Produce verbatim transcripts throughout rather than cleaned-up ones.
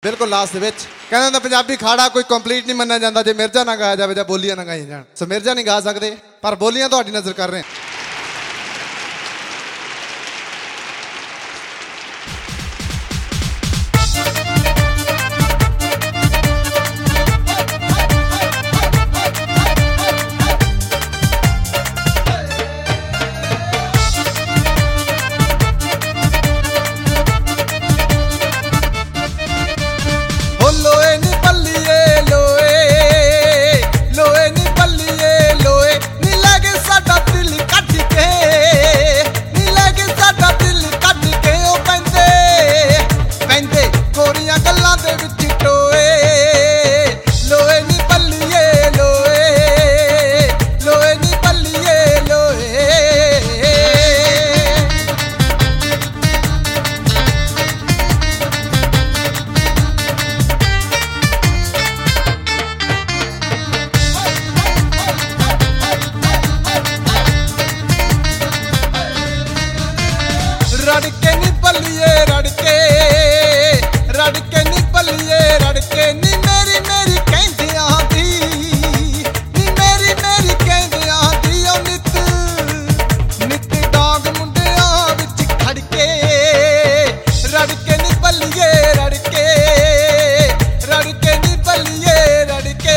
बिल्कुल लास्ट कहते पंजाबी खाड़ा कोई कंप्लीट नहीं मन्ना जाता जो मिर्जा ना गाया जाए या बोलियां ना गाई जान। सो मिर्जा नहीं गा सकते पर बोलियां तो नजर कर रहे हैं। रड़के नी पलिए रड़के रड़के नी पलिए रड़के नी मेरी मेरी कहंदियां दी नी मेरी मेरी कहंदियां दी ओ नित नित डाग मुंडियां विच खड़के रड़के नी पलिए रड़के रड़के नी पलिए रड़के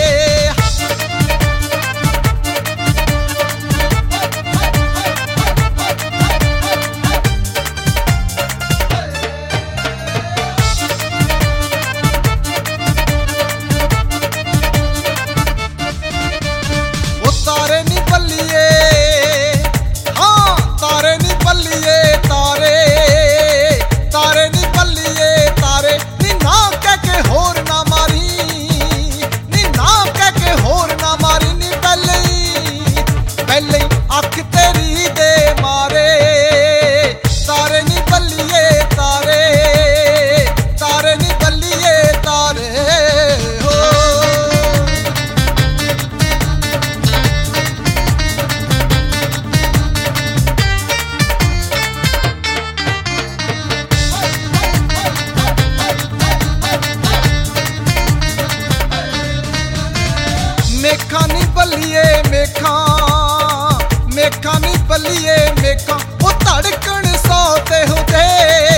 मेखा नी बलिए मेखा मेखा नी बलिए मेखा वो धड़कन सौते हो जे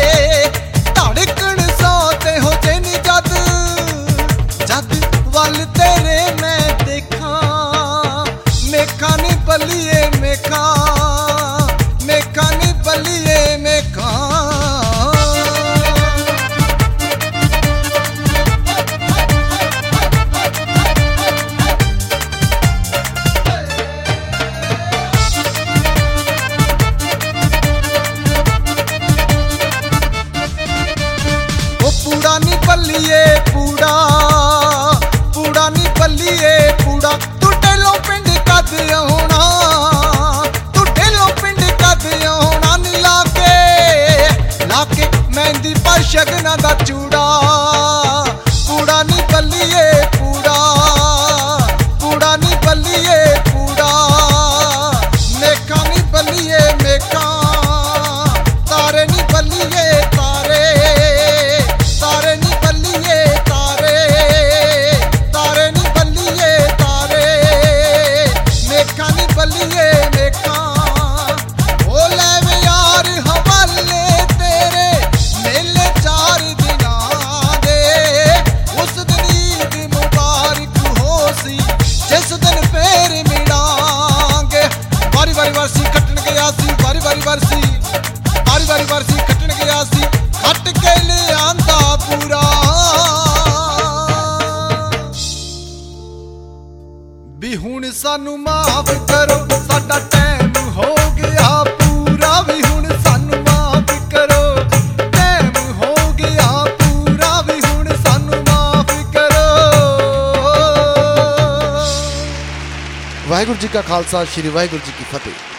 धड़कन सौते हो जे नी जद जद वल तेरे मैं देखा मेखा नी बलिए मेखा मेखा नी बलिए मेखा पूड़ा नी पलिए पूड़ा पूड़ा नी पलिए पूड़ा तू ढेलों पिंड कद आना तू ढेलों पिंड कद आना नी लाके लाके मेहंदी पर शगना दा चूड़ा पूड़ा नी पलिए पूड़ा पूड़ा नी पलिए पूड़ा मेखा नी पलिए मेखा तारे नी पलिए तारे तारे नी बलिए तारे तारे नी बलिए तारे मेखा नी बलिए मेखा ओ ले यार हवाले तेरे मेले चार दिना दे उस दिन ईद मुबारक हो सी जिस दिन फेर मिलांगे बारी बारी बरसी कटन गया सी बारी बारी बरसी बारी बारी बरसी कटन गया सी खट के ले आंदा पूरा भी हुण सानू माफ करो साडा टाइम हो गया पूरा भी हुण सानू माफ करो टाइम हो गया पूरा भी हुण सानू माफ करो। वाहिगुरू जी का खालसा श्री वाहिगुरू जी की फतेह।